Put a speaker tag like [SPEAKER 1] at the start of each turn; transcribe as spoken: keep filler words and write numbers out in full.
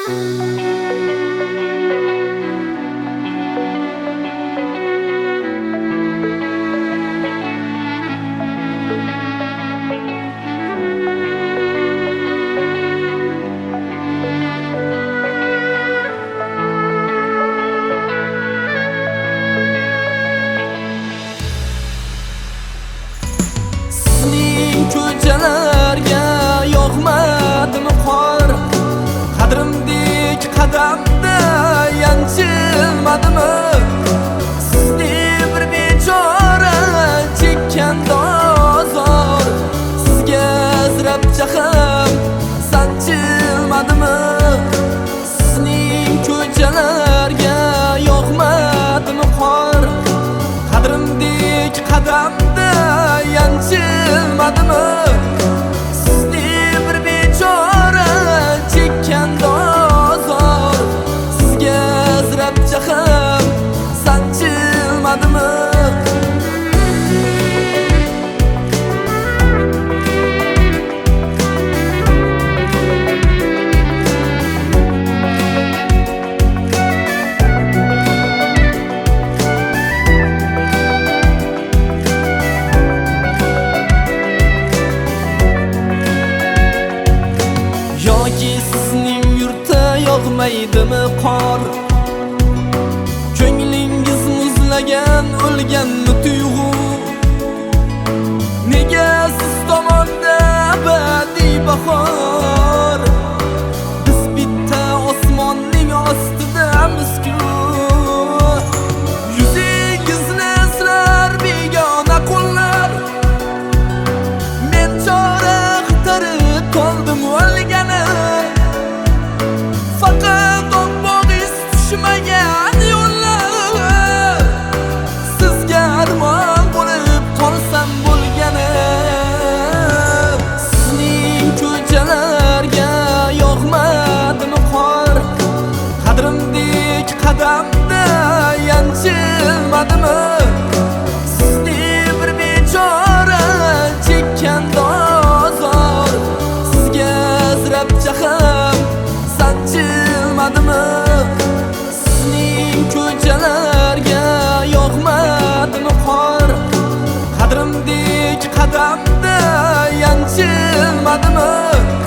[SPEAKER 1] Ko'chalarga yo'qmadimi qor, qadrimdek qadamda yanchilmadimi? Sizni bir bechora chekkan dozor, sizga azrab jaham sanchilmadimi? Sizning ko'chalarga yo'qmadimi qor, qadrimdek qadamda yanchilmadimi? Sizni bir bechora chekkan dozor, sizga azrab jaham sanchilmadimi? Sizning yurtda yo'qmaydimi qor? Ko'nglingiz muzlagan, o'lganmi tuyg'u? Nega siz tomonda abadiy bahor? Biz bitta osmonning ostidamizku. Yuzingizni asrar begona qo'llar, men chora qidirib qoldim o'lgani. Faqat o'qmoqis tushmagan yo'llar, sizga armon bo'lib qolsam bo'lgani. Sizning ko'chalarga yo'qmadimi qor, qadrimdek qadamda yanchilmadimi? Sizni bir bechora chekkan dozor, sizga azrab jaham sanchilmadimi? Sizning ko'chalarga yo'qmadimi qor, qadrimdek qadamda yanchilmadimi?